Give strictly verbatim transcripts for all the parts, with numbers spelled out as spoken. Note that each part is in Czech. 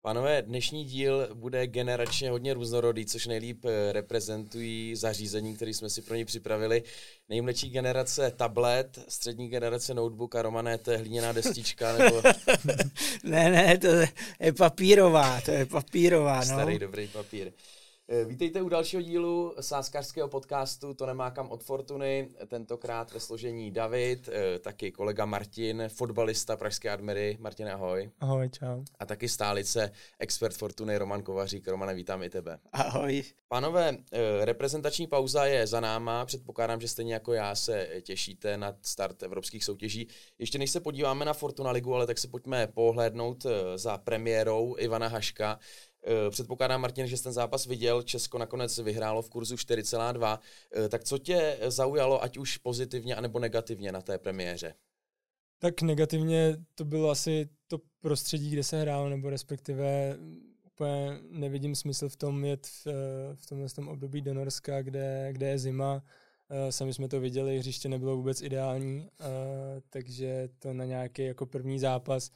Pánové, dnešní díl bude generačně hodně různorodý, což nejlíp reprezentují zařízení, které jsme si pro ně připravili. Nejmladší generace tablet, střední generace notebook a Romane, to je hliněná destička, nebo... ne, ne, to je papírová, to je papírová, no. Starý dobrý papír. Vítejte u dalšího dílu sázkařského podcastu To nemá kam od Fortuny, tentokrát ve složení David, taky kolega Martin, fotbalista pražské Admiry. Martin, ahoj. Ahoj, čau. A taky stálice, expert Fortuny Roman Kovařík. Romane, vítám i tebe. Ahoj. Pánové, reprezentační pauza je za náma, předpokládám, že stejně jako já se těšíte na start evropských soutěží. Ještě než se podíváme na Fortuna ligu, ale tak se pojďme pohlédnout za premiérou Ivana Haška. Předpokládám, Martin, že jsi ten zápas viděl, Česko nakonec vyhrálo v kurzu čtyři celá dva. Tak co tě zaujalo, ať už pozitivně, anebo negativně na té premiéře? Tak negativně to bylo asi to prostředí, kde se hrálo, nebo respektive úplně nevidím smysl v tom jet v, v tomhle tom období do Norska, kde, kde je zima. Sami jsme to viděli, hřiště nebylo vůbec ideální, takže to na nějaký jako první zápas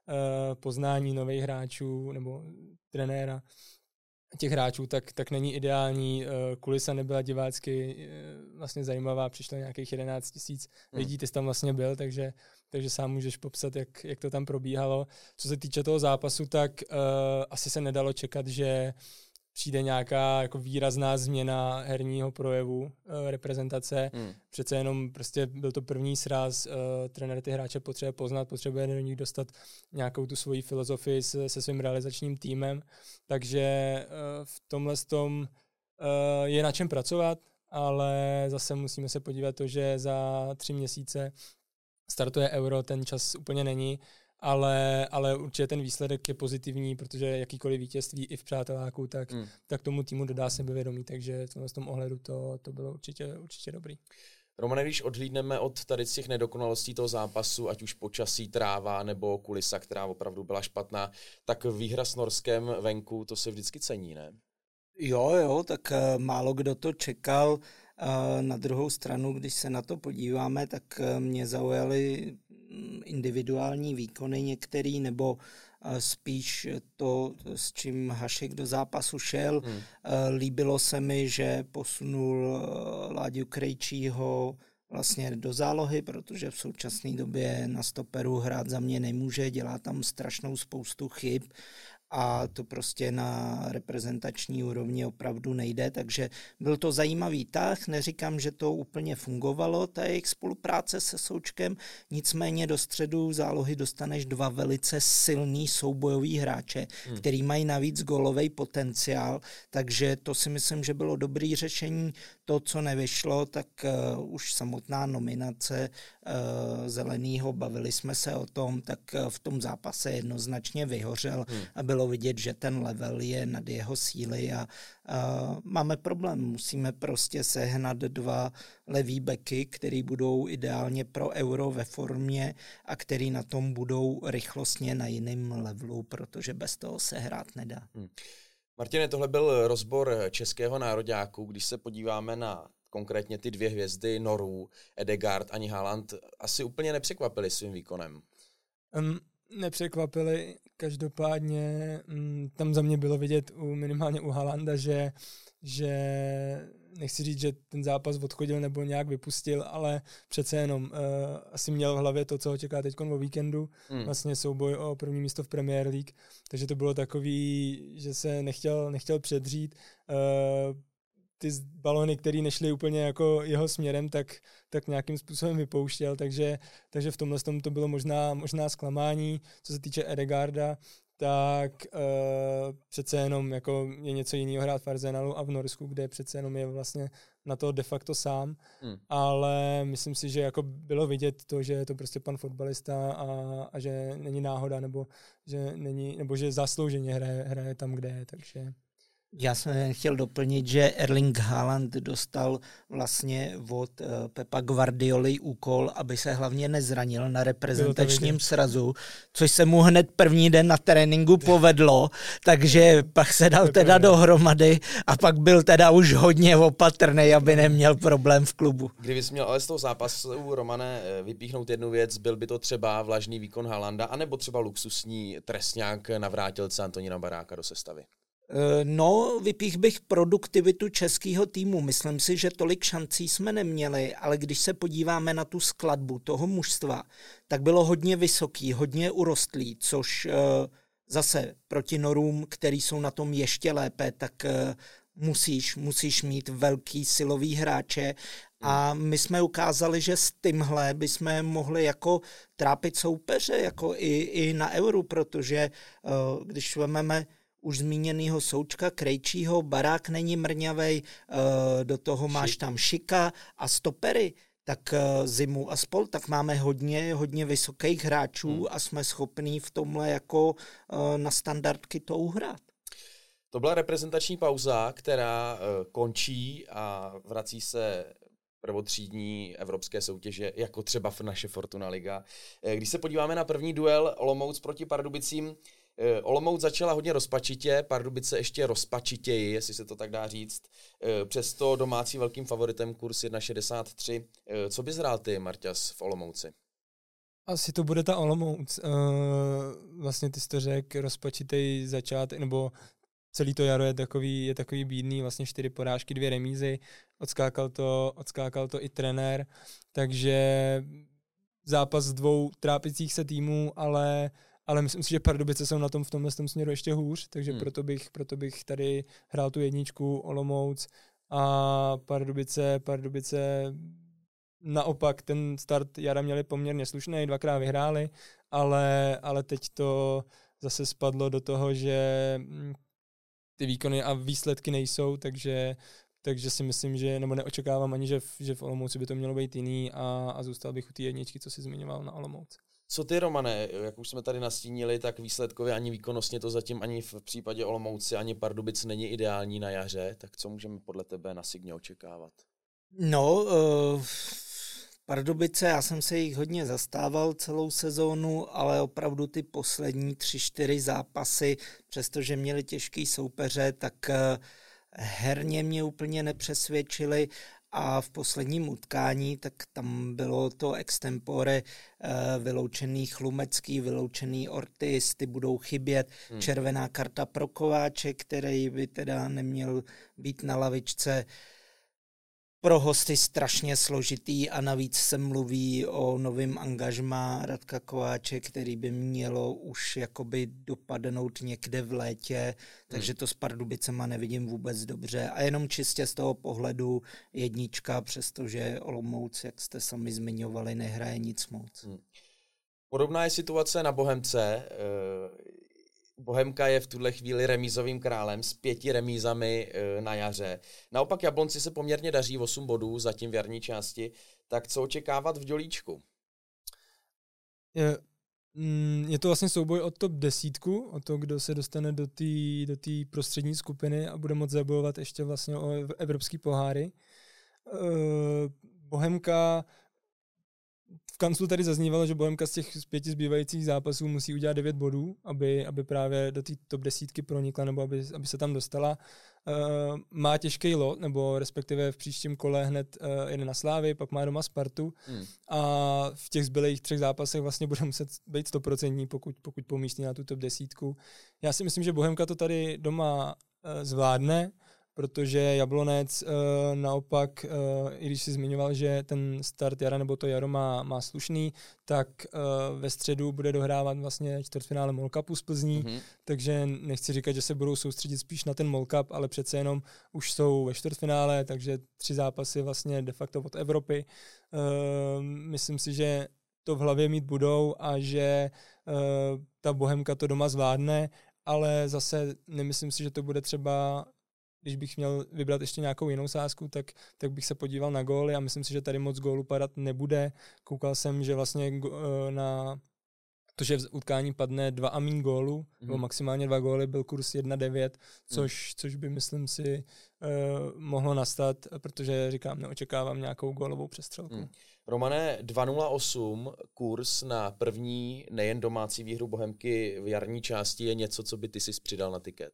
poznání nových hráčů nebo trenéra těch hráčů, tak, tak není ideální. Kulisa nebyla divácky vlastně zajímavá, přišlo nějakých jedenáct tisíc lidí, ty jsi tam vlastně byl, takže, takže sám můžeš popsat, jak, jak to tam probíhalo. Co se týče toho zápasu, tak uh, asi se nedalo čekat, že přijde nějaká jako výrazná změna herního projevu uh, reprezentace. Hmm. Přece jenom prostě byl to první sraz, uh, trenér ty hráče potřebuje poznat, potřebuje do nich dostat nějakou tu svoji filozofii se, se svým realizačním týmem. Takže uh, v tomhle tom uh, je na čem pracovat, ale zase musíme se podívat to, že za tři měsíce startuje Euro, ten čas úplně není. Ale, ale určitě ten výsledek je pozitivní, protože jakýkoliv vítězství i v přáteláku, tak, mm. tak tomu týmu dodá sebevědomí, takže v tom ohledu to, to bylo určitě, určitě dobrý. Romane, když odhlídneme od tady z těch nedokonalostí toho zápasu, ať už počasí, tráva nebo kulisa, která opravdu byla špatná, tak výhra s Norskem venku, to se vždycky cení, ne? Jo, jo, tak uh, málo kdo to čekal. Uh, na druhou stranu, když se na to podíváme, tak uh, mě zaujaly individuální výkony některý, nebo uh, spíš to, s čím Hašek do zápasu šel. Hmm. Uh, líbilo se mi, že posunul uh, Láďu Krejčího vlastně do zálohy, protože v současné době na stoperu hrát za mě nemůže, dělá tam strašnou spoustu chyb a to prostě na reprezentační úrovni opravdu nejde, takže byl to zajímavý tah, neříkám, že to úplně fungovalo, ta jejich spolupráce se Součkem, nicméně do středu zálohy dostaneš dva velice silný soubojový hráče, hmm. který mají navíc gólový potenciál, takže to si myslím, že bylo dobrý řešení. To, co nevyšlo, tak uh, už samotná nominace uh, Zelenýho, bavili jsme se o tom, tak uh, v tom zápase jednoznačně vyhořel hmm. a bylo vidět, že ten level je nad jeho síly a uh, máme problém. Musíme prostě sehnat dva levý beky, který budou ideálně pro Euro ve formě a který na tom budou rychlostně na jiném levelu, protože bez toho se hrát nedá. Hmm. Martine, tohle byl rozbor českého nároďáku. Když se podíváme na konkrétně ty dvě hvězdy Norů, Ødegaard ani Haaland, asi úplně nepřekvapili svým výkonem. Um, nepřekvapili, každopádně um, tam za mě bylo vidět u, minimálně u Haalanda, že, že nechci říct, že ten zápas odchodil nebo nějak vypustil, ale přece jenom uh, asi měl v hlavě to, co ho čeká teď o víkendu, hmm. vlastně souboj o první místo v Premier League, takže to bylo takový, že se nechtěl, nechtěl předřít. Uh, ty balony, které nešly úplně jako jeho směrem, tak, tak nějakým způsobem vypouštěl, takže, takže v tomhle tom to bylo možná, možná zklamání. Co se týče Ødegaarda, tak uh, přece jenom jako je něco jiného hrát v Arsenalu a v Norsku, kde přece jenom je vlastně na to de facto sám, hmm. ale myslím si, že jako bylo vidět to, že je to prostě pan fotbalista a, a že není náhoda, nebo že není, nebo že zaslouženě hraje, hraje tam, kde je, takže Já jsem chtěl doplnit, že Erling Haaland dostal vlastně od uh, Pepa Guardioli úkol, aby se hlavně nezranil na reprezentačním srazu, což se mu hned první den na tréninku povedlo, takže pak se dal teda dohromady a pak byl teda už hodně opatrný, aby neměl problém v klubu. Kdybys měl ale z toho zápasu, Romane, vypíchnout jednu věc, byl by to třeba vlažný výkon Haalanda, anebo třeba luxusní trestňák navrátilce Antonína Baráka do sestavy? No, vypích bych produktivitu českého týmu. Myslím si, že tolik šancí jsme neměli, ale když se podíváme na tu skladbu toho mužstva, tak bylo hodně vysoký, hodně urostlý, což zase proti Norům, který jsou na tom ještě lépe, tak musíš, musíš mít velký silový hráče a my jsme ukázali, že s tímhle bychom mohli jako trápit soupeře, jako i, i na Euru, protože když vezmeme už zmíněnýho Součka, Krejčího, Barák není mrňavej, do toho máš tam Šika a stopery, tak Zimu a spol, tak máme hodně, hodně vysokých hráčů hmm. a jsme schopní v tomhle jako na standardky to uhrát. To byla reprezentační pauza, která končí a vrací se prvotřídní evropské soutěže, jako třeba naše Fortuna Liga. Když se podíváme na první duel Olomouc proti Pardubicím, Olomouc začala hodně rozpačitě, Pardubice ještě rozpačitěji, jestli se to tak dá říct. Přesto domácí velkým favoritem kurz jedna šedesát tři. Co bys hrál ty, Marťas, v Olomouci? Asi to bude ta Olomouc. Vlastně ty jsi to řekl, rozpačitej začátek, nebo celý to jaro je takový, je takový bídný, vlastně čtyři porážky, dvě remízy, odskákal to, odskákal to i trenér, takže zápas dvou trápicích se týmů, ale ale myslím si, že Pardubice jsou na tom v tomhle směru ještě hůř, takže hmm. proto, bych, proto bych tady hrál tu jedničku Olomouc a Pardubice, Pardubice naopak ten start jara měli poměrně slušný, dvakrát vyhráli, ale, ale teď to zase spadlo do toho, že ty výkony a výsledky nejsou, takže takže si myslím, že, nebo neočekávám ani, že v, že v Olomouci by to mělo být jiný a, a zůstal bych u té jedničky, co si zmiňoval na Olomouc. Co ty, Romane, jak už jsme tady nastínili, tak výsledkově ani výkonnostně to zatím ani v případě Olomouci, ani Pardubic není ideální na jaře, tak co můžeme podle tebe na Signě očekávat? No, uh, Pardubice, já jsem se jich hodně zastával celou sezónu, ale opravdu ty poslední tři, čtyři zápasy, přestože měli těžký soupeře, tak uh, herně mě úplně nepřesvědčili. A v posledním utkání, tak tam bylo to extempore vyloučený Chlumecký, vyloučený Ortiz, ty budou chybět. Hmm. Červená karta pro Kováče, který by teda neměl být na lavičce. Pro hosty strašně složitý a navíc se mluví o novém angažmá Radka Kováče, který by mělo už jakoby dopadnout někde v létě, takže to s Pardubicema nevidím vůbec dobře. A jenom čistě z toho pohledu jednička, přestože Olomouc, jak jste sami zmiňovali, nehraje nic moc. Hmm. Podobná je situace na Bohemce. Bohemka je v tuhle chvíli remízovým králem s pěti remízami na jaře. Naopak Jablonci se poměrně daří osm bodů zatím v jarní části. Tak co očekávat v Dělíčku? Je, je to vlastně souboj o top desítku, o to, kdo se dostane do té do té prostřední skupiny a bude moct zabojovat ještě vlastně o evropský poháry. Bohemka V kanclu tady zaznívalo, že Bohemka z těch pěti zbývajících zápasů musí udělat devět bodů, aby, aby právě do té top desítky pronikla, nebo aby, aby se tam dostala. Uh, má těžký lot, nebo respektive v příštím kole hned uh, jede na Slávy, pak má doma Spartu hmm. a v těch zbylých třech zápasech vlastně bude muset být stoprocentní, pokud, pokud pomístí na tu top desítku. Já si myslím, že Bohemka to tady doma uh, zvládne, protože Jablonec uh, naopak, uh, i když si zmiňoval, že ten start jara nebo to jaro má, má slušný, tak uh, ve středu bude dohrávat vlastně čtvrtfinále MOL Cupu z Plzní, mm-hmm. takže nechci říkat, že se budou soustředit spíš na ten MOL Cup, ale přece jenom už jsou ve čtvrtfinále, takže tři zápasy vlastně de facto od Evropy. Uh, myslím si, že to v hlavě mít budou a že uh, ta Bohemka to doma zvládne, ale zase nemyslím si, že to bude třeba, když bych měl vybrat ještě nějakou jinou sázku, tak, tak bych se podíval na góly a myslím si, že tady moc gólů padat nebude. Koukal jsem, že vlastně na to, že v utkání padne dva a míň gólů, mm. nebo maximálně dva góly, byl kurz jedna devět, což, mm. což by, myslím si, uh, mohlo nastat, protože, říkám, neočekávám nějakou gólovou přestřelku. Mm. Romane, dva nula osm, kurz na první nejen domácí výhru Bohemky v jarní části je něco, co by ty si přidal na tiket?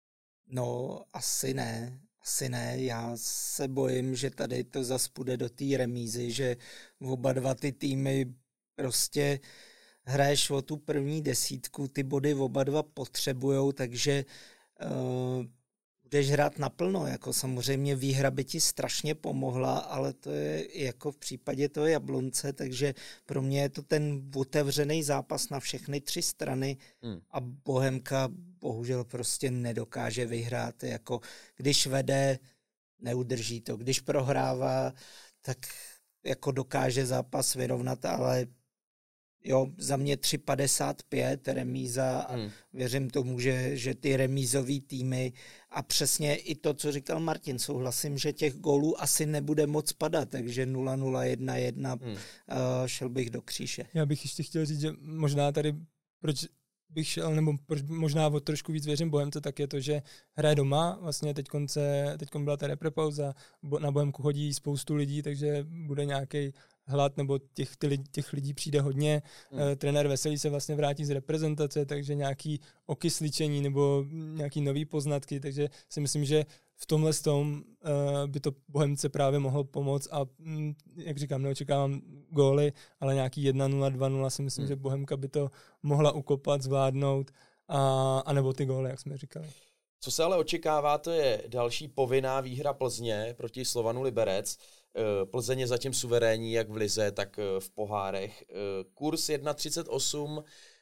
No, asi ne. Asi ne, já se bojím, že tady to zas půjde do té remízy, že oba dva ty týmy prostě hraješ o tu první desítku, ty body oba dva potřebujou, takže uh, budeš hrát naplno, jako samozřejmě výhra by ti strašně pomohla, ale to je jako v případě toho Jablonce, takže pro mě je to ten otevřený zápas na všechny tři strany hmm. a Bohemka bohužel prostě nedokáže vyhrát, jako když vede, neudrží to, když prohrává, tak jako dokáže zápas vyrovnat, ale jo, za mě tři padesát pět remíza a hmm. věřím tomu, že, že ty remízový týmy a přesně i to, co říkal Martin, souhlasím, že těch gólů asi nebude moc padat, takže nula nula jedna jedna hmm. uh, šel bych do kříže. Já bych ještě chtěl říct, že možná tady, proč bych šel, nebo proč možná o trošku víc věřím Bohemce, tak je to, že hraje doma, vlastně teď konce, teď byla ta reprepauza, na Bohemku chodí spoustu lidí, takže bude nějaký hlad, nebo těch, ty, těch lidí přijde hodně. Hmm. E, trenér Veselý se vlastně vrátí z reprezentace, takže nějaký okysličení nebo nějaký nový poznatky, takže si myslím, že v tomhle tom e, by to Bohemce právě mohlo pomoct a m, jak říkám, neočekávám góly, ale nějaký jedna nula, dva nula si myslím, hmm. že Bohemka by to mohla ukopat, zvládnout a, a nebo ty góly, jak jsme říkali. Co se ale očekává, to je další povinná výhra Plzně proti Slovanu Liberec. Plzeň je zatím suverénní jak v lize, tak v pohárech. Kurz jedna třicet osm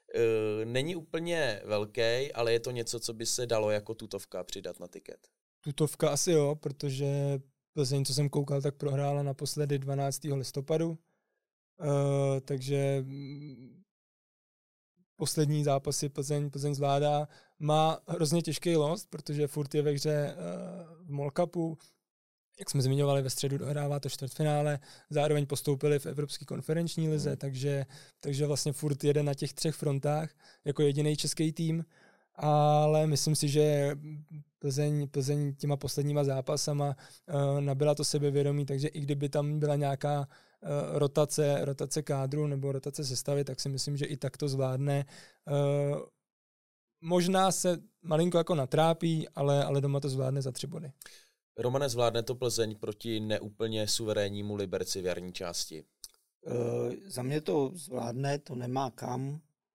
není úplně velký, ale je to něco, co by se dalo jako tutovka přidat na tiket. Tutovka asi jo, protože Plzeň, co jsem koukal, tak prohrála naposledy dvanáctého listopadu. Uh, takže poslední zápasy Plzeň, Plzeň zvládá. Má hrozně těžký los, protože furt je ve hře uh, v Mall Cupu. Jak jsme zmiňovali, ve středu dohrává to čtvrtfinále, zároveň postoupili v Evropské konferenční lize, hmm. takže, takže vlastně furt jede na těch třech frontách jako jediný český tým, ale myslím si, že Plzeň, Plzeň těma posledníma zápasama uh, nabyla to sebevědomí, takže i kdyby tam byla nějaká uh, rotace, rotace kádru nebo rotace sestavy, tak si myslím, že i tak to zvládne. Uh, možná se malinko jako natrápí, ale, ale doma to zvládne za tři body. Romane, zvládne to Plzeň proti neúplně suverénnímu Liberci v jarní části? Uh, za mě to zvládne, to nemá kam.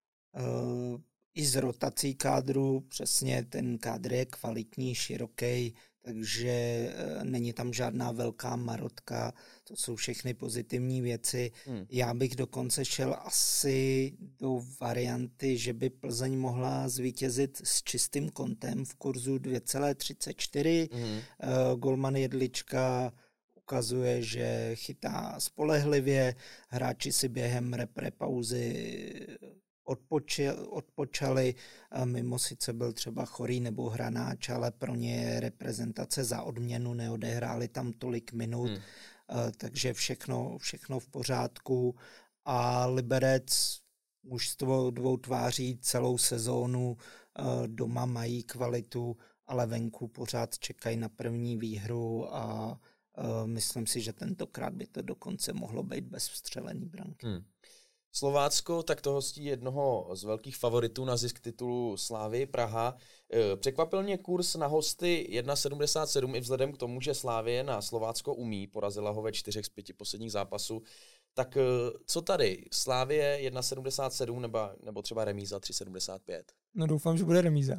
Uh, I z rotací kádru, přesně ten kádr je kvalitní, široký, takže uh, není tam žádná velká marotka, to jsou všechny pozitivní věci. Hmm. Já bych dokonce šel asi do varianty, že by Plzeň mohla zvítězit s čistým kontem v kurzu dvě celá třicet čtyři. Hmm. Uh, golman Jedlička ukazuje, že chytá spolehlivě, hráči si během repre pauzy odpočil, odpočali, mimo sice byl třeba Chorý nebo Hranáč, ale pro ně je reprezentace za odměnu, neodehráli tam tolik minut, hmm. takže všechno, všechno v pořádku a Liberec mužstvo dvou tváří celou sezónu, doma mají kvalitu, ale venku pořád čekají na první výhru a myslím si, že tentokrát by to dokonce mohlo být bez vstřelený branky. Hmm. Slovácko tak to hostí jednoho z velkých favoritů na zisk titulu Slávy Praha. Překvapil mě kurz na hosty jedna sedmdesát sedm i vzhledem k tomu, že Slávie na Slovácko umí, porazila ho ve čtyřech z pěti posledních zápasů. Tak co tady? Slávie jedna sedmdesát sedm nebo, nebo třeba remíza tři sedmdesát pět? No doufám, že bude remíza.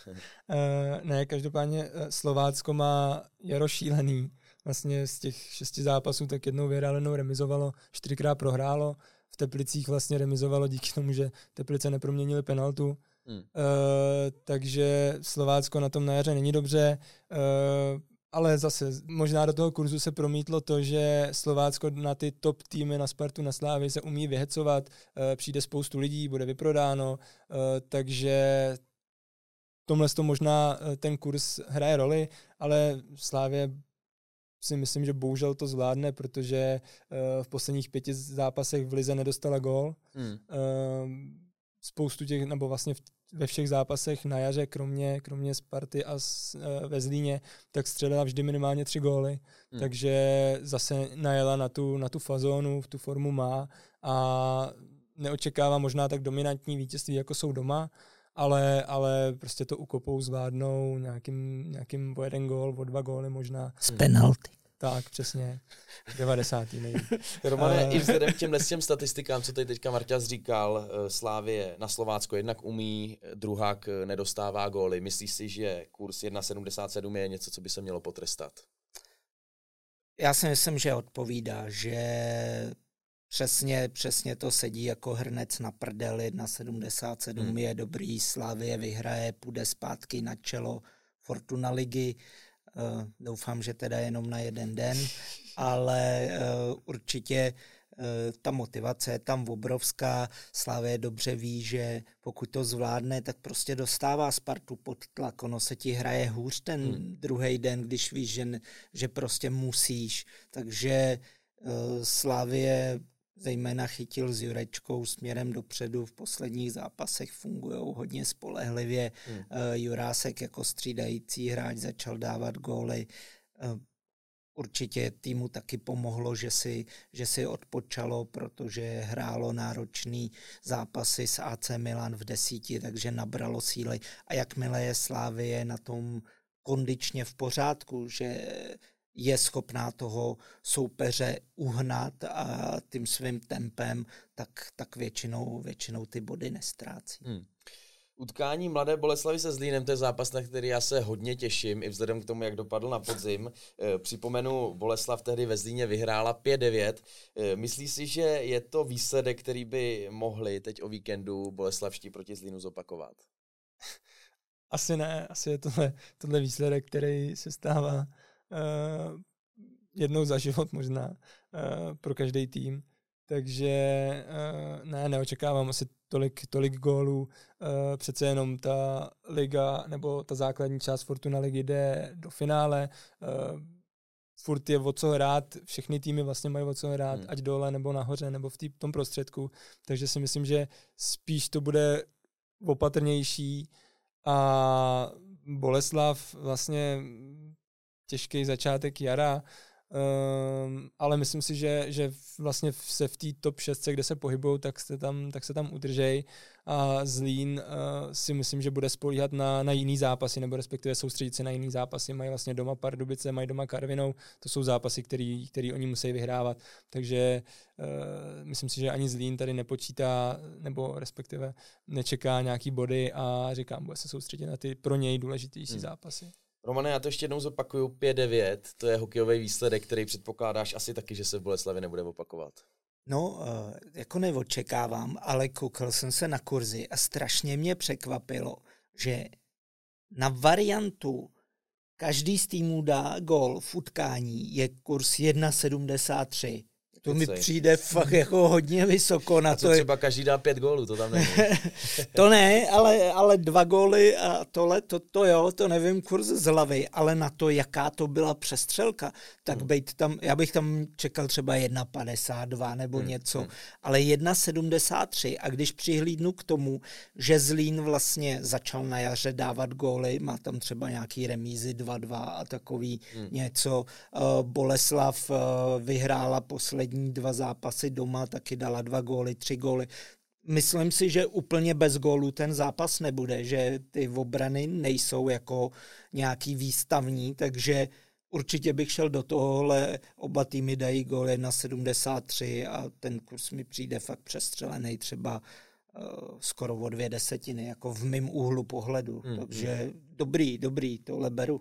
Ne, každopádně Slovácko má jaro šílený. Vlastně z těch šesti zápasů tak jednou vyhrálo, jednou remizovalo, čtyřikrát prohrálo. V Teplicích vlastně remizovalo díky tomu, že Teplice neproměnili penaltu. Hmm. Uh, takže Slovácko na tom na jaře není dobře, uh, ale zase možná do toho kurzu se promítlo to, že Slovácko na ty top týmy, na Spartu, na Slávy se umí vyhecovat, uh, přijde spoustu lidí, bude vyprodáno, uh, takže tomhle to možná ten kurz hraje roli, ale Slávě si myslím, že bohužel to zvládne, protože uh, v posledních pěti zápasech v lize nedostala gól. Hmm. Uh, spoustu těch, nebo vlastně v, ve všech zápasech na jaře, kromě, kromě Sparty a s, e, ve Zlíně, tak střelila vždy minimálně tři góly. Hmm. Takže zase najela na tu, na tu fazónu, tu formu má a neočekává možná tak dominantní vítězství, jako jsou doma, ale, ale prostě to ukopou, zvládnou nějakým, nějakým o jeden gól, o dva góly možná. Z penalty. Tak, přesně. devadesátý nejde. Romane, uh, i vzhledem k těmhle těm statistikám, co tady teďka Marťas říkal, Slávie na Slovácko jednak umí, druhák nedostává góly. Myslíš si, že kurz jedna sedmdesát sedm je něco, co by se mělo potrestat? Já si myslím, že odpovídá, že přesně, přesně to sedí jako hrnec na prdel. jedna sedmdesát sedm hmm. je dobrý, Slávie vyhraje, půjde zpátky na čelo Fortuna ligy. Uh, doufám, že teda jenom na jeden den, ale uh, určitě uh, ta motivace je tam obrovská. Slavie dobře ví, že pokud to zvládne, tak prostě dostává Spartu pod tlak. Ono se ti hraje hůř ten hmm. druhý den, když víš, že, že prostě musíš. Takže uh, Slavie zejména chytil s Jurečkou směrem dopředu v posledních zápasech, fungují hodně spolehlivě. Hmm. Uh, Jurásek jako střídající hráč začal dávat góly. Uh, určitě týmu taky pomohlo, že si, že si odpočalo, protože hrálo náročný zápasy s A C Milan v desíti, takže nabralo síly. A jakmile je Slavie na tom kondičně v pořádku, že je schopná toho soupeře uhnat a tím svým tempem, tak, tak většinou, většinou ty body nestrácí. Hmm. Utkání Mladé Boleslavi se Zlínem, to je zápas, na který já se hodně těším, i vzhledem k tomu, jak dopadl na podzim. Připomenu, Boleslav tehdy ve Zlíně vyhrála pět devět. Myslíš si, že je to výsledek, který by mohli teď o víkendu boleslavští proti Zlínu zopakovat? Asi ne, asi je tohle, tohle výsledek, který se stává Uh, jednou za život možná uh, pro každý tým. Takže uh, ne, neočekávám asi tolik, tolik gólů. Uh, přece jenom ta liga nebo ta základní část Fortuna ligy jde do finále. Uh, furt je o co hrát, všechny týmy vlastně mají o co hrát, hmm. ať dole nebo nahoře nebo v tý, tom prostředku. Takže si myslím, že spíš to bude opatrnější a Boleslav vlastně těžký začátek jara, um, ale myslím si, že, že vlastně se v té top šest, kde se pohybují, tak se tam, tak se tam udržej a Zlín uh, si myslím, že bude spolíhat na, na jiný zápasy, nebo respektive soustředit se na jiný zápasy. Mají vlastně doma Pardubice, mají doma Karvinou, to jsou zápasy, který, který oni musí vyhrávat. Takže uh, myslím si, že ani Zlín tady nepočítá, nebo respektive nečeká nějaký body a říkám, bude se soustředit na ty pro něj důležitější hmm. zápasy. Romane, já to ještě jednou zopakuju, pět devět, to je hokejový výsledek, který předpokládáš asi taky, že se v Boleslavi nebude opakovat. No, jako neočekávám, ale koukal jsem se na kurzy a strašně mě překvapilo, že na variantu každý z týmů dá gól v utkání je kurz jedna sedmdesát tři. To mi přijde fakt jako hodně vysoko. Na a co to třeba každý dá pět gólů, to tam není. To ne, ale, ale dva góly a tohle, to, to jo, to nevím kurz z hlavy, ale na to, jaká to byla přestřelka, tak hmm. bejt tam, já bych tam čekal třeba jedna padesát dva nebo hmm. něco, hmm. ale jedna sedmdesát tři a když přihlídnu k tomu, že Zlín vlastně začal na jaře dávat góly, má tam třeba nějaký remízy dva dva a takový hmm. něco, uh, Boleslav uh, vyhrála poslední dva zápasy doma, taky dala dva góly, tři góly. Myslím si, že úplně bez gólů ten zápas nebude, že ty obrany nejsou jako nějaký výstavní, takže určitě bych šel do tohohle, oba týmy dají gól jedna sedmdesát tři a ten kurz mi přijde fakt přestřelený třeba uh, skoro o dvě desetiny, jako v mém úhlu pohledu. Hmm. Takže dobrý, dobrý, tohle beru.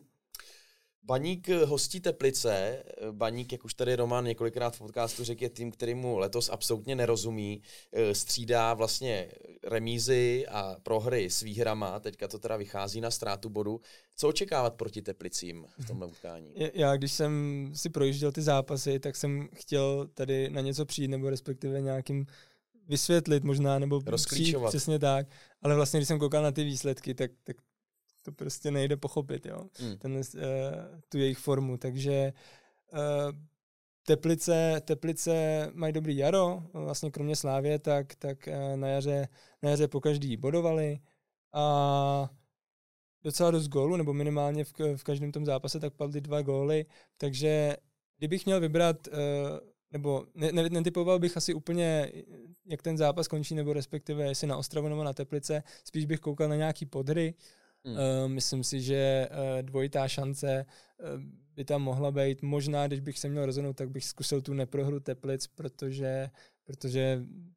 Baník hostí Teplice. Baník, jak už tady Roman několikrát v podcastu řekl, je tým, který mu letos absolutně nerozumí. Střídá vlastně remízy a prohry s výhrama. Teďka to teda vychází na ztrátu bodu. Co očekávat proti Teplicím v tomhle utkání? Já, když jsem si projížděl ty zápasy, tak jsem chtěl tady na něco přijít, nebo respektive nějakým vysvětlit možná, nebo přijít, přesně tak. Ale vlastně, když jsem koukal na ty výsledky, tak, tak to prostě nejde pochopit, jo, mm. Ten, uh, tu jejich formu, takže uh, Teplice, Teplice mají dobrý jaro, vlastně kromě Slávě, tak, tak na jaře, na jaře po každý bodovali a docela dost gólů, nebo minimálně v, v každém tom zápase tak padly dva góly, takže kdybych měl vybrat, nebo ne, ne, netypoval bych asi úplně, jak ten zápas končí, nebo respektive jestli na Ostravu nebo na Teplice, spíš bych koukal na nějaký podhry. Hmm. Uh, myslím si, že uh, dvojitá šance uh, by tam mohla být. Možná, když bych se měl rozhodnout, tak bych zkusil tu neprohru Teplic, protože, protože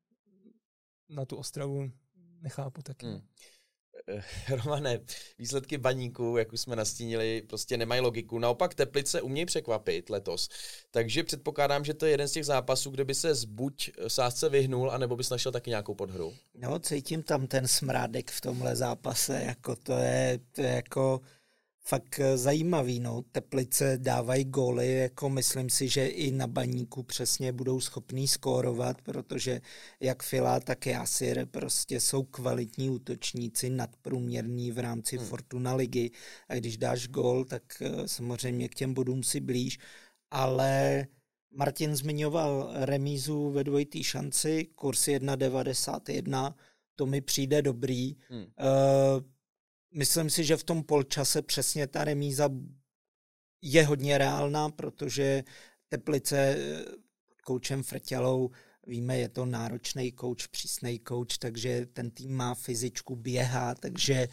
na tu Ostravu nechápu taky. Hmm. Romane, výsledky Baníku, jak už jsme nastínili, prostě nemají logiku. Naopak Teplice umějí překvapit letos. Takže předpokládám, že to je jeden z těch zápasů, kde by se buď sázce vyhnul, anebo bys našel taky nějakou podhru. No, cítím tam ten smrádek v tomhle zápase, jako to je, to je jako fakt zajímavý, no. Teplice dávají góly, jako myslím si, že i na Baníku přesně budou schopní skórovat, protože jak Fila, tak Jasir prostě jsou kvalitní útočníci, nadprůměrní v rámci hmm. Fortuna ligy. A když dáš gól, tak samozřejmě k těm bodům si blíž. Ale Martin zmiňoval remízu ve dvojitý šanci, kurz jedna devadesát jedna, to mi přijde dobrý. Hmm. Uh, Myslím si, že v tom polčase přesně ta remíza je hodně reálná, protože Teplice pod koučem Frťalou, víme, je to náročný kouč, přísnej kouč, takže ten tým má fyzičku, běhá, takže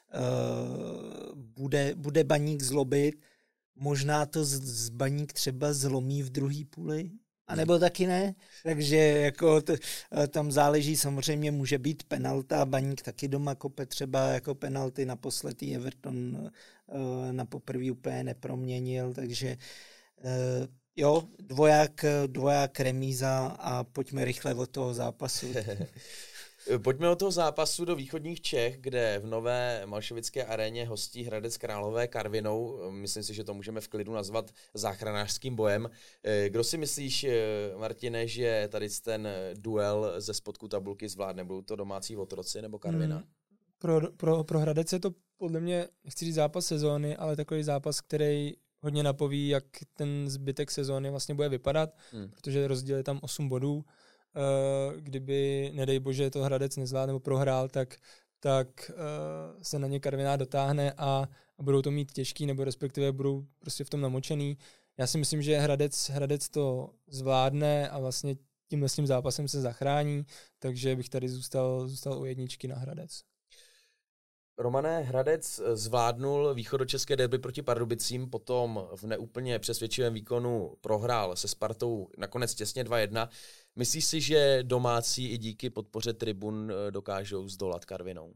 uh, bude, bude Baník zlobit. Možná to z, z Baník třeba zlomí v druhý půli, a nebo taky ne, takže jako t, tam záleží, samozřejmě může být penalta, Baník taky doma kope třeba jako penalty, naposledy Everton uh, na poprvé úplně neproměnil, takže uh, jo, dvoják, dvoják remíza a pojďme rychle od toho zápasu. Pojďme od toho zápasu do východních Čech, kde v nové Malšovické aréně hostí Hradec Králové Karvinou. Myslím si, že to můžeme v klidu nazvat záchranářským bojem. Kdo si myslíš, Martine, že tady ten duel ze spodku tabulky zvládne? Budou to domácí otroci nebo Karvina? Hmm. Pro, pro, pro Hradec je to podle mě, nechci říct zápas sezóny, ale takový zápas, který hodně napoví, jak ten zbytek sezóny vlastně bude vypadat, hmm. protože rozdíl je tam osm bodů. Kdyby, nedej bože, to Hradec nezvládl nebo prohrál, tak, tak uh, se na ně Karviná dotáhne a, a budou to mít těžký, nebo respektive budou prostě v tom namočený. Já si myslím, že Hradec, Hradec to zvládne a vlastně tímhle s tím zápasem se zachrání, takže bych tady zůstal, zůstal u jedničky na Hradec. Romane, Hradec zvládnul východočeské derby proti Pardubicím, potom v neúplně přesvědčivém výkonu prohrál se Spartou nakonec těsně dva jedna. Myslíš si, že domácí i díky podpoře tribun dokážou zdolat Karvinou?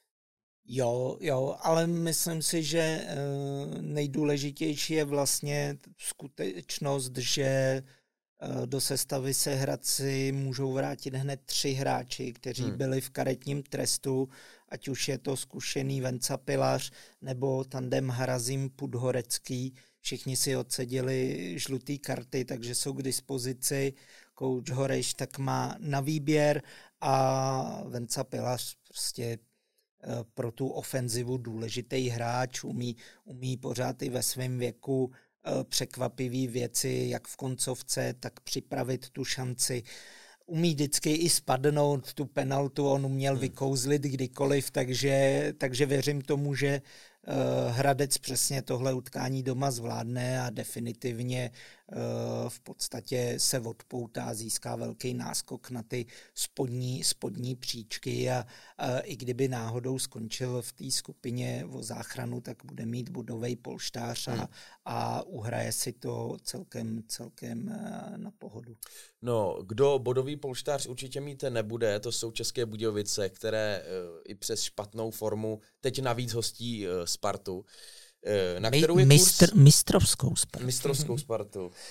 Jo, jo, ale myslím si, že nejdůležitější je vlastně skutečnost, že do sestavy se Hradci můžou vrátit hned tři hráči, kteří hmm. byli v karetním trestu, ať už je to zkušený Venca Pilař nebo tandem Harazim Podhorecký. Všichni si odseděli žlutý karty, takže jsou k dispozici. Kouč Horejš tak má na výběr a Venca Pilař prostě pro tu ofenzivu důležitý hráč, umí, umí pořád i ve svém věku překvapivý věci, jak v koncovce, tak připravit tu šanci. Umí vždycky i spadnout tu penaltu, on uměl hmm. vykouzlit kdykoliv, takže, takže věřím tomu, že uh, Hradec přesně tohle utkání doma zvládne a definitivně uh, v podstatě se odpoutá, získá velký náskok na ty spodní, spodní příčky a uh, i kdyby náhodou skončil v té skupině o záchranu, tak bude mít bodový polštář a, hmm. a uhraje si to celkem, celkem uh, na pohodu. No, kdo bodový polštář určitě mít nebude, to jsou České Budějovice, které uh, i přes špatnou formu teď navíc hostí uh, Spartu. Uh, na kterou je Mistr, kurz... Mistrovskou Spartu. Mistrovskou Spartu. uh,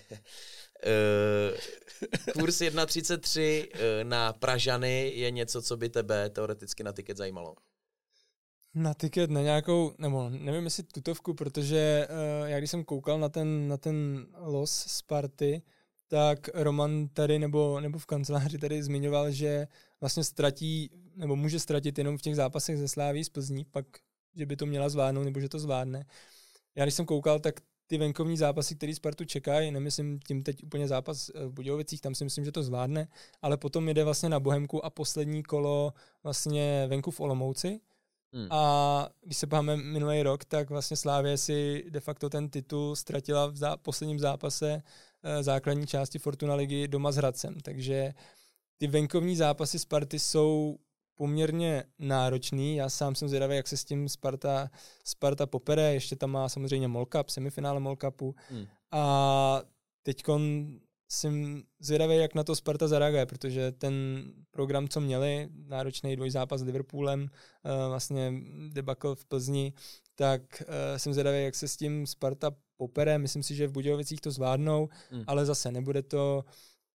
kurz jedna třicet tři uh, na Pražany je něco, co by tebe teoreticky na tiket zajímalo. Na tiket, na nějakou, nebo nevím jestli tutovku, protože uh, já když jsem koukal na ten, na ten los Sparty, tak Roman tady nebo, nebo v kanceláři tady zmiňoval, že vlastně ztratí, nebo může ztratit jenom v těch zápasech ze Sláví z Plzní, pak, že by to měla zvládnout, nebo že to zvládne. Já když jsem koukal, tak ty venkovní zápasy, které Spartu čekají, nemyslím tím teď úplně zápas v Budějovicích, tam si myslím, že to zvládne, ale potom jde vlastně na Bohemku a poslední kolo vlastně venku v Olomouci. Hmm. A když se páme minulý rok, tak vlastně Slavie si de facto ten titul ztratila v zá- posledním zápase e, základní části Fortuna ligy doma s Hradcem. Takže ty venkovní zápasy Sparty jsou poměrně náročný. Já sám jsem zvědavý, jak se s tím Sparta, Sparta popere. Ještě tam má samozřejmě Mall Cup, semifinále Mall Cupu. Hmm. A teďkon jsem zvědavý, jak na to Sparta zareaguje, protože ten program, co měli, náročný dvojzápas s Liverpoolem, vlastně debakl v Plzni, tak jsem zvědavý, jak se s tím Sparta popere. Myslím si, že v Budějovicích to zvládnou, hmm. ale zase nebude to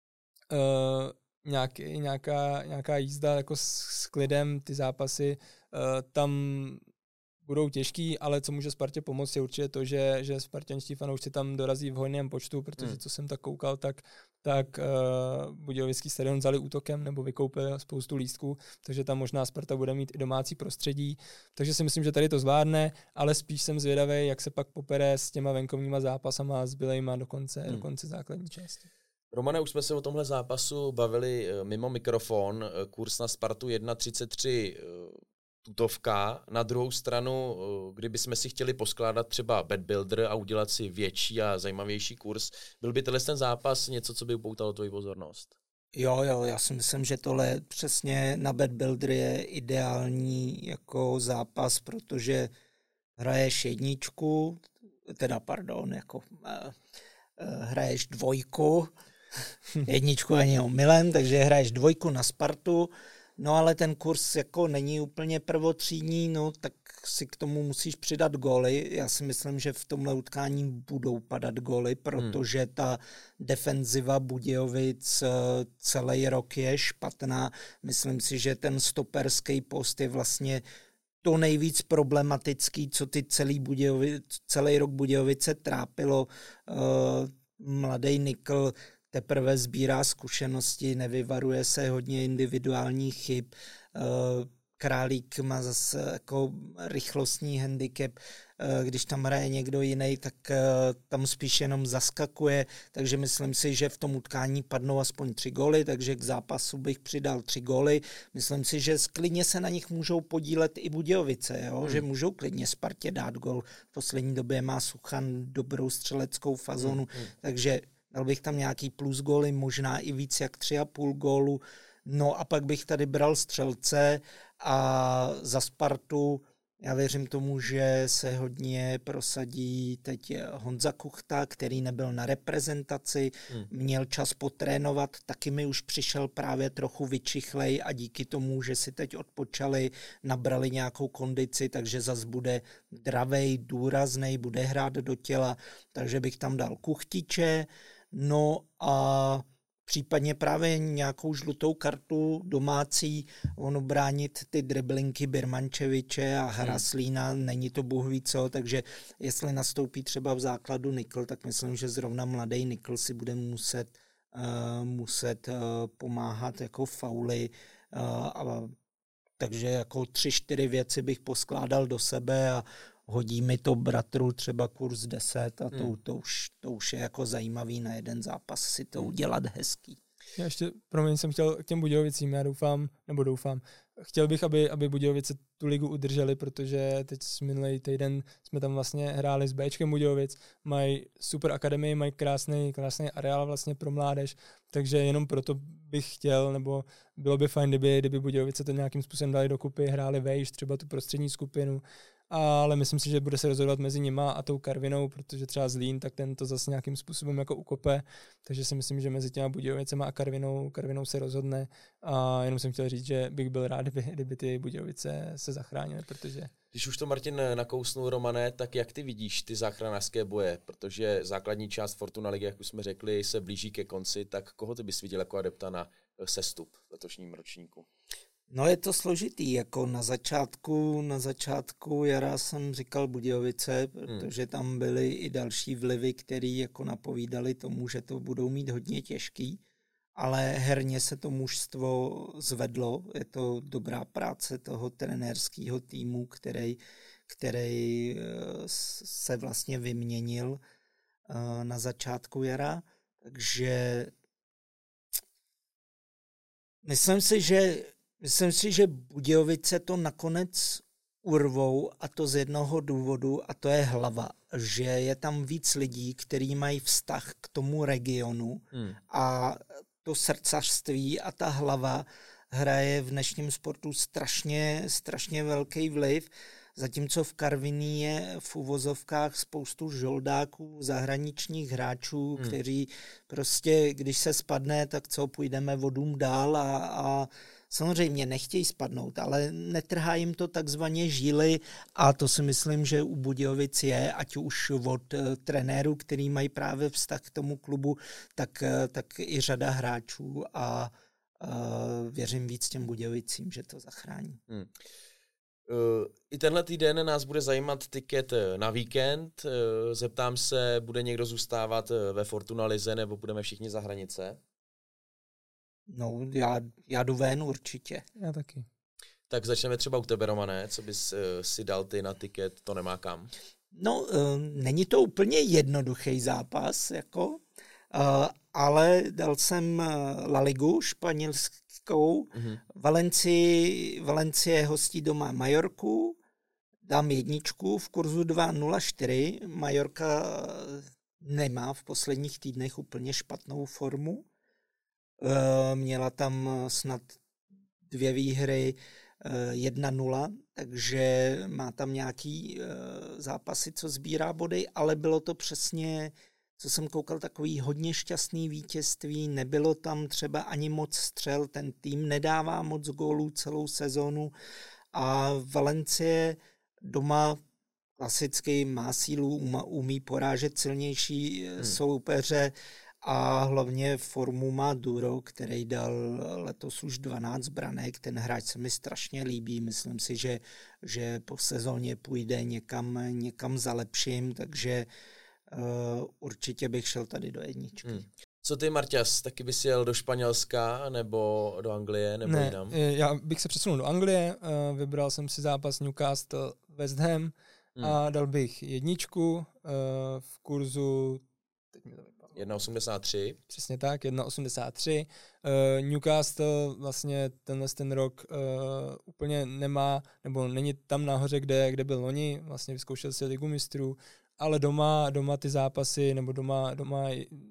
uh, nějaký, nějaká, nějaká jízda jako s, s klidem, ty zápasy uh, tam budou těžký, ale co může Spartě pomoct je určitě to, že, že spartanští fanoušci tam dorazí v hojném počtu, protože hmm. co jsem tak koukal, tak, tak uh, Budějovický stadion vzali útokem nebo vykoupili spoustu lístků, takže tam možná Sparta bude mít i domácí prostředí, takže si myslím, že tady to zvládne, ale spíš jsem zvědavý, jak se pak popere s těma venkovníma zápasama a zbylejma do konce, hmm. do konce základní části. Romane, už jsme se o tomhle zápasu bavili mimo mikrofon, kurz na Spartu jedna třicet tři tutovka. Na druhou stranu, kdybychom si chtěli poskládat třeba bet builder a udělat si větší a zajímavější kurz, byl by tenhle ten zápas něco, co by upoutalo tvoji pozornost? Jo, jo, já si myslím, že tohle přesně na bet builder je ideální jako zápas, protože hraješ jedničku, teda pardon, jako uh, uh, hraješ dvojku, jedničku ani omylem, takže hraješ dvojku na Spartu, no ale ten kurz jako není úplně prvotřídní, no tak si k tomu musíš přidat góly. Já si myslím, že v tomhle utkání budou padat góly, protože ta defenziva Budějovic celý rok je špatná. Myslím si, že ten stoperský post je vlastně to nejvíc problematický, co ty celý, Budějovic, celý rok Budějovice trápilo. Mladý Nikl teprve sbírá zkušenosti, nevyvaruje se hodně individuálních chyb. Králík má zase jako rychlostní handicap, když tam hraje někdo jiný, tak tam spíš jenom zaskakuje, takže myslím si, že v tom utkání padnou aspoň tři góly, takže k zápasu bych přidal tři góly. Myslím si, že klidně se na nich můžou podílet i Budějovice, jo? Hmm. že můžou klidně Spartě dát gól. V poslední době má Suchan dobrou střeleckou fazonu, hmm. takže dal bych tam nějaký plus góly, možná i víc jak tři a půl gólu. No a pak bych tady bral střelce a za Spartu já věřím tomu, že se hodně prosadí teď Honza Kuchta, který nebyl na reprezentaci, hmm. měl čas potrénovat, taky mi už přišel právě trochu vyčichlej a díky tomu, že si teď odpočali, nabrali nějakou kondici, takže zas bude dravej, důraznej, bude hrát do těla, takže bych tam dal Kuchtiče, no a případně právě nějakou žlutou kartu domácí, ono bránit ty driblinky Birmančeviče a Haraslína, hmm. není to bůh ví co, takže jestli nastoupí třeba v základu Nikl, tak myslím, že zrovna mladý Nikl si bude muset, uh, muset uh, pomáhat jako fauly, uh, a, takže jako tři, čtyři věci bych poskládal do sebe a hodí mi to bratru třeba kurz deset a to, hmm. to, už, to už je jako zajímavý na jeden zápas si to udělat hezký. Já ještě, promiň, jsem chtěl k těm Budějovicím, já doufám, nebo doufám, chtěl bych, aby, aby Budějovice tu ligu udrželi, protože teď minulý týden jsme tam vlastně hráli s Bčkem Budějovic, mají super akademii, mají krásný, krásný areál vlastně pro mládež, takže jenom proto bych chtěl, nebo bylo by fajn, kdyby, kdyby Budějovice to nějakým způsobem dali dokupy, hráli vejš, třeba tu prostřední skupinu, ale myslím si, že bude se rozhodovat mezi nima a tou Karvinou, protože třeba Zlín, tak ten to zase nějakým způsobem jako ukope, takže si myslím, že mezi těma Budějovicema a Karvinou, Karvinou se rozhodne a jenom jsem chtěl říct, že bych byl rád, kdyby, kdyby ty Budějovice se zachránily, protože... Když už to Martin nakousnul, Romane, tak jak ty vidíš ty záchranářské boje, protože základní část Fortuna ligy, jak už jsme řekli, se blíží ke konci, tak koho ty bys viděl jako adepta na sestup v letošním ročníku? No je to složitý, jako na začátku, na začátku jara jsem říkal Budějovice, protože hmm. tam byly i další vlivy, které jako napovídali tomu, že to budou mít hodně těžký, ale herně se to mužstvo zvedlo, je to dobrá práce toho trenérského týmu, který, který se vlastně vyměnil na začátku jara, takže myslím si, že, myslím si, že Budějovice to nakonec urvou, a to z jednoho důvodu, a to je hlava, že je tam víc lidí, kteří mají vztah k tomu regionu hmm. a to srdcařství a ta hlava hraje v dnešním sportu strašně, strašně velký vliv, zatímco v Karviní je v uvozovkách spoustu žoldáků, zahraničních hráčů, hmm. kteří prostě, když se spadne, tak co, půjdeme vodům dál a, a samozřejmě nechtějí spadnout, ale netrhá jim to takzvaně žíly a to si myslím, že u Budějovic je, ať už od uh, trenérů, který mají právě vztah k tomu klubu, tak, uh, tak i řada hráčů a uh, věřím víc těm Budějovicím, že to zachrání. Hmm. Uh, I tenhle týden nás bude zajímat tiket na víkend. Uh, zeptám se, bude někdo zůstávat ve Fortuna lize nebo budeme všichni za hranice? No, já, já jdu ven určitě. Já taky. Tak začneme třeba u tebe, Romane. Co bys uh, si dal ty na tiket, to nemá kam? No, uh, není to úplně jednoduchý zápas, jako, uh, ale dal jsem La Ligu španělskou, mm-hmm. Valencii, Valencie hostí doma Majorku, dám jedničku v kurzu dva nula čtyři. Majorka nemá v posledních týdnech úplně špatnou formu. Měla tam snad dvě výhry jedna nula, takže má tam nějaký zápasy, co sbírá body, ale bylo to přesně, co jsem koukal, takový hodně šťastný vítězství, nebylo tam třeba ani moc střel, ten tým nedává moc gólů celou sezónu a Valencie doma klasicky má sílu, umí porážet silnější hmm. soupeře a hlavně formu má Duro, který dal letos už dvanáct branek. Ten hráč se mi strašně líbí. Myslím si, že, že po sezóně půjde někam, někam za lepším, takže uh, určitě bych šel tady do jedničky. Hmm. Co ty, Marťas, taky bys jel do Španělska nebo do Anglie nebo ne, jinam? Já bych se přesunul do Anglie, uh, vybral jsem si zápas Newcastle West Ham hmm. a dal bych jedničku uh, v kurzu jedna osmdesát tři. Přesně tak, jedna osmdesát tři. Uh, Newcastle vlastně tenhle ten rok uh, úplně nemá, nebo není tam nahoře, kde, kde byl loni, vlastně vyzkoušel si Ligu mistrů, ale doma, doma ty zápasy, nebo doma, doma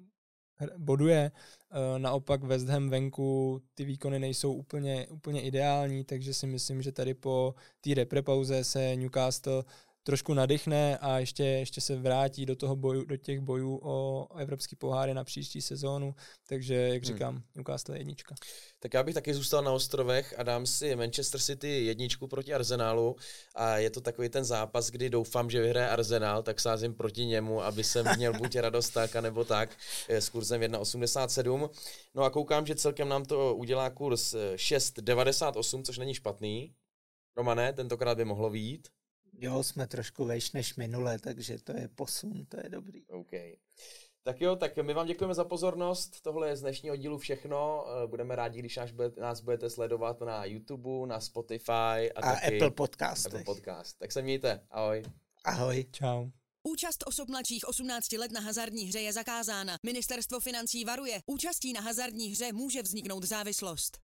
boduje. Uh, naopak West Ham venku ty výkony nejsou úplně, úplně ideální, takže si myslím, že tady po té reprepauze se Newcastle trošku nadychne a ještě, ještě se vrátí do toho boju, do těch bojů o evropský poháry na příští sezónu, takže, jak říkám, hmm. Newcastle jednička. Tak já bych taky zůstal na ostrovech a dám si Manchester City jedničku proti Arsenalu a je to takový ten zápas, kdy doufám, že vyhraje Arsenal, tak sázím proti němu, aby jsem měl buď radost tak, anebo tak, s kurzem jedna osmdesát sedm. No a koukám, že celkem nám to udělá kurz šest devadesát osm, což není špatný. Romane, tentokrát by mohlo vyjít. Jo, jsme trošku vejš než minule, takže to je posun, to je dobrý. OK. Tak jo, tak my vám děkujeme za pozornost. Tohle je z dnešního dílu všechno. Budeme rádi, když nás budete, nás budete sledovat na YouTube, na Spotify a, a taky Apple Podcast. Apple Podcast. Tak se mějte. Ahoj. Ahoj. Čau. Účast osob mladších osmnácti let na hazardní hře je zakázána. Ministerstvo financí varuje. Účastí na hazardní hře může vzniknout závislost.